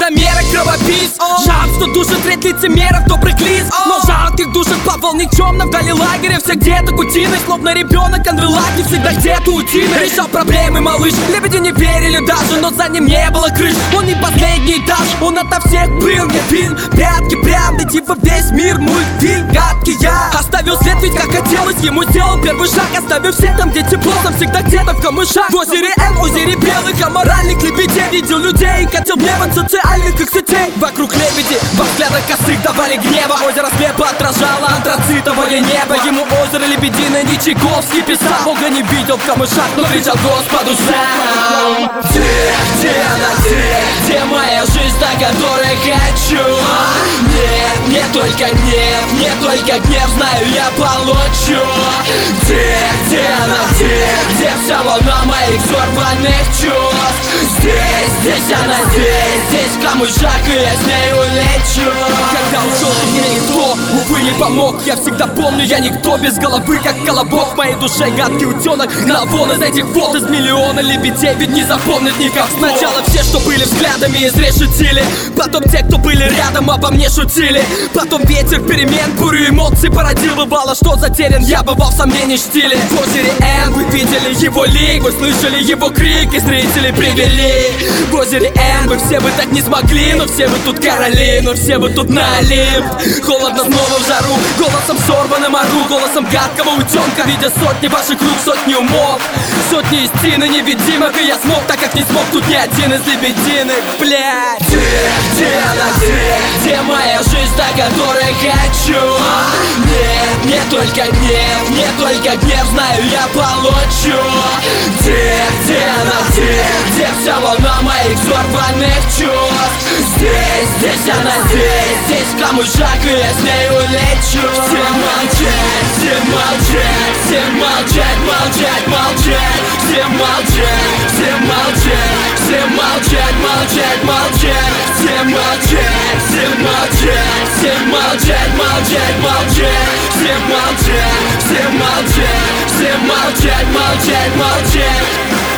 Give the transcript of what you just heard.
высокомерок, кровопийц. Жаль, что душит ряд лицемеров, добрых лиц. Но жалких душит по волне темно вдали лагеря. Все где-то кутины, словно ребенок Андрелаки. Всегда где-то утины, решал проблемы малыш. Лебеди не верили даже, но за ним не было крыш. Он не последний этаж, он ото всех был. Не фильм, прятки, правда, типа весь мир мультфильм. Гадкий я оставил след, ведь как хотелось ему сделал первый шаг. Оставив все там, где тепло, сам всегда где-то в камышах. В озере Н, озере белых, аморальных лебедей. Видел людей, катил в небо социальных их сетей. Вокруг лебеди, во взглядах косых давали гнева. Озеро слепо отражало антрацитовое небо. Ему озеро лебединое не Чайковский писал. Бога не видел в камышах, но кричал Господу сам. Где она, где моя жизнь, та, которой хочу? Нет, не только гнев, не только гнев, знаю, я получу. Где она, где вся волна моих взорванных чувств? Здесь она, здесь в камышах, и я с ней улечу. Когда ушел от меня никто, увы, не помог. Я всегда помню, я никто без головы, как колобок. В моей душе гадкий утенок гнал вон из этих вод. Из миллиона лебедей, ведь не запомнит никак. Сначала все, что были взглядами, изрешетили. Потом те, кто были рядом, обо мне шутили. Потом ветер перемен, бурю эмоций породил. Бывало, что затерян, я бывал в сомнении штиле. В озере Н вы видели его лик, вы слышали его крик, и зрители привели. В озере Н вы все бы так не смогли, но все вы тут короли, но все вы тут на Олимп. Холодно снова в жару, голосом сорванным ору, голосом гадкого утенка. Видя сотни ваших рук, сотни умов, сотни истины невидимых. И я смог, так как не смог тут ни один из лебединых, блядь. Где она, где моя жизнь, та, которой хочу? Нет, не только гнев, не только гнев, знаю, я получу. Где она, где вся волна моих взорванных чувств? Здесь она, здесь в камышах, и я с ней улечу. Все молчать, все молчать, все молчать, молчать, молчать. Все молчать, все молчать, все молчать, молчать, молчать. Все молчать, все молчать, все молчать, молчать, молчать. Все молчать, все молчать, все молчать, молчать, молчать.